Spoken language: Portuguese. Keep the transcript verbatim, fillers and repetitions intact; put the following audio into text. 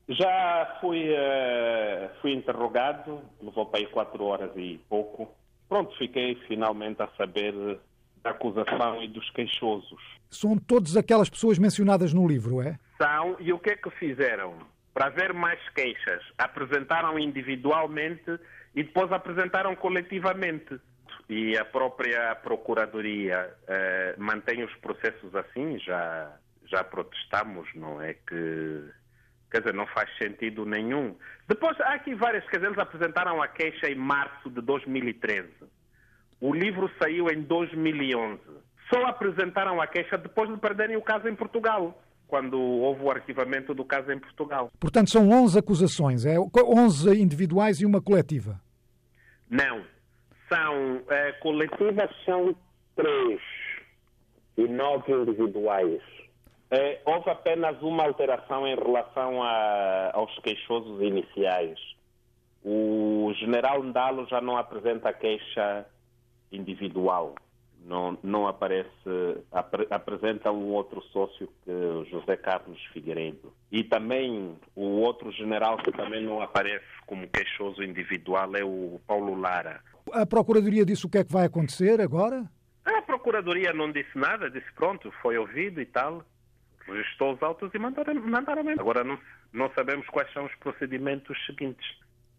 Já fui, uh, fui interrogado, levou para aí quatro horas e pouco. Pronto, fiquei finalmente a saber da acusação e dos queixosos. São todas aquelas pessoas mencionadas no livro, é? São, e o que é que fizeram? Para haver mais queixas, apresentaram individualmente e depois apresentaram coletivamente. E a própria Procuradoria uh, mantém os processos assim, já, já protestamos, não é que... Quer dizer, não faz sentido nenhum. Depois, há aqui várias, quer dizer, eles apresentaram a queixa em março de dois mil e treze. O livro saiu em dois mil e onze. Só apresentaram a queixa depois de perderem o caso em Portugal, quando houve o arquivamento do caso em Portugal. Portanto, são onze acusações, é? onze individuais e uma coletiva? Não. São, eh, coletivas são três e nove individuais. É, houve apenas uma alteração em relação a, aos queixosos iniciais. O general Ndalo já não apresenta queixa individual. Não, não aparece, ap, apresenta um outro sócio, que é o José Carlos Figueiredo. E também o outro general que também não aparece como queixoso individual é o Paulo Lara. A Procuradoria disse o que é que vai acontecer agora? A Procuradoria não disse nada, disse pronto, foi ouvido e tal. Registrou os autos e mandaram, mandaram mesmo. Agora não, não sabemos quais são os procedimentos seguintes.